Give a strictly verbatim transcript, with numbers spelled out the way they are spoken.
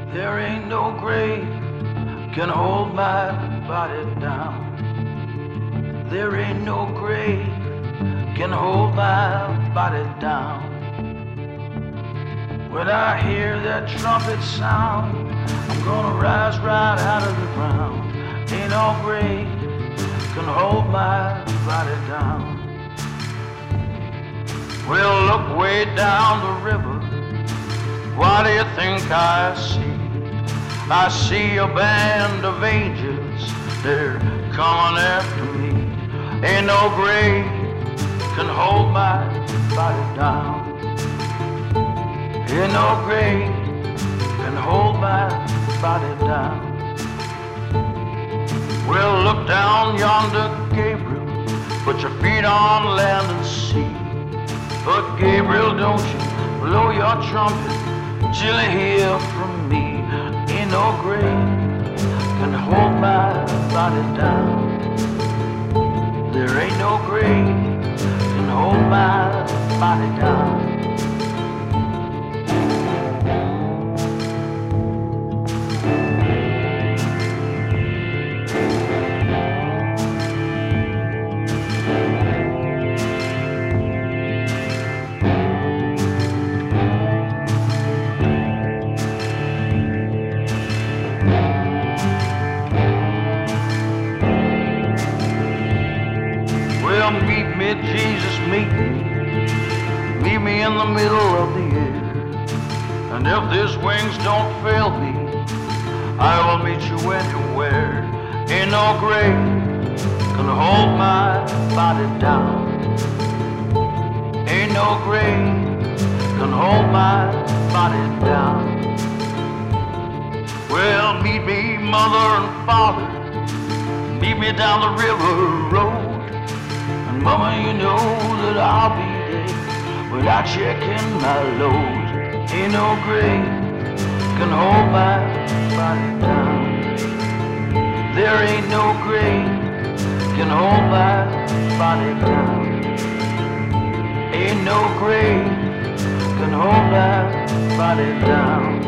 There ain't no grave can hold my body down. There ain't no grave can hold my body down. When I hear that trumpet sound, I'm gonna rise right out of the ground. Ain't no grave can hold my body down. Well, look way down the river. What do you think I see? I see a band of angels, they're coming after me. Ain't no grave can hold my body down. Ain't no grave can hold my body down. Well, look down yonder, Gabriel, put your feet on land and sea. But Gabriel, don't you blow your trumpet till you hear from me. Ain't no grave can hold my body down. There ain't no grave can hold my body down. Meet me, Jesus, meet me. Meet me in the middle of the air. And if these wings don't fail me, I will meet you anywhere. Ain't no grave can hold my body down. Ain't no grave can hold my body down. Well, meet me, mother and father. Meet me down the river road. Mama, you know that I'll be there without checking my load. Ain't no grave can hold my body down. There ain't no grave can hold my body down. Ain't no grave can hold my body down.